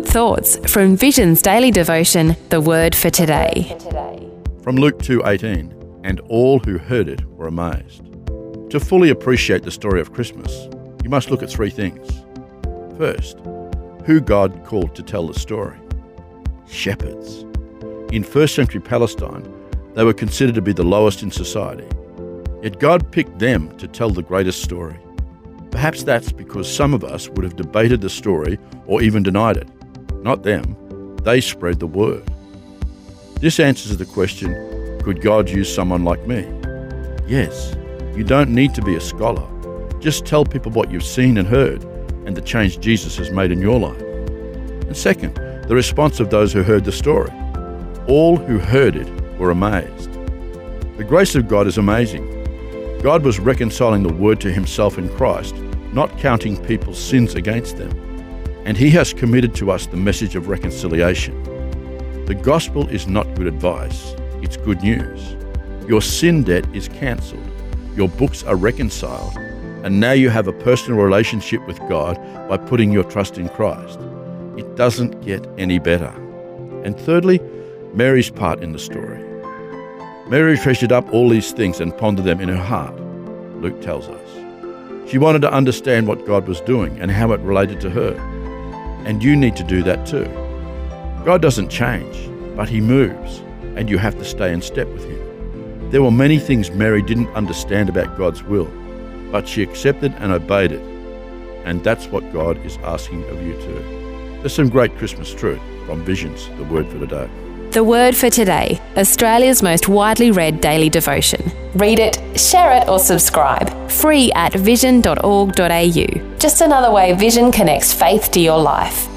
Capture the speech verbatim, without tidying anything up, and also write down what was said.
good thoughts from Vision's daily devotion, The Word for Today. From Luke two eighteen, and all who heard it were amazed. To fully appreciate the story of Christmas, you must look at three things. First, who God called to tell the story. Shepherds. In first century Palestine, they were considered to be the lowest in society. Yet God picked them to tell the greatest story. Perhaps that's because some of us would have debated the story or even denied it. Not them. They spread the word. This answers the question, could God use someone like me? Yes. You don't need to be a scholar. Just tell people what you've seen and heard and the change Jesus has made in your life. And second, the response of those who heard the story. All who heard it were amazed. The grace of God is amazing. God was reconciling the world to himself in Christ, not counting people's sins against them. And he has committed to us the message of reconciliation. The gospel is not good advice, it's good news. Your sin debt is cancelled, your books are reconciled, and now you have a personal relationship with God by putting your trust in Christ. It doesn't get any better. And thirdly, Mary's part in the story. Mary treasured up all these things and pondered them in her heart, Luke tells us. She wanted to understand what God was doing and how it related to her. And you need to do that too. God doesn't change, but he moves, and you have to stay in step with him. There were many things Mary didn't understand about God's will, but she accepted and obeyed it. And that's what God is asking of you too. There's some great Christmas truth from Vision's The Word for Today. The Word for Today, Australia's most widely read daily devotion. Read it, share it or subscribe. Free at vision dot org dot a u. Just another way Vision connects faith to your life.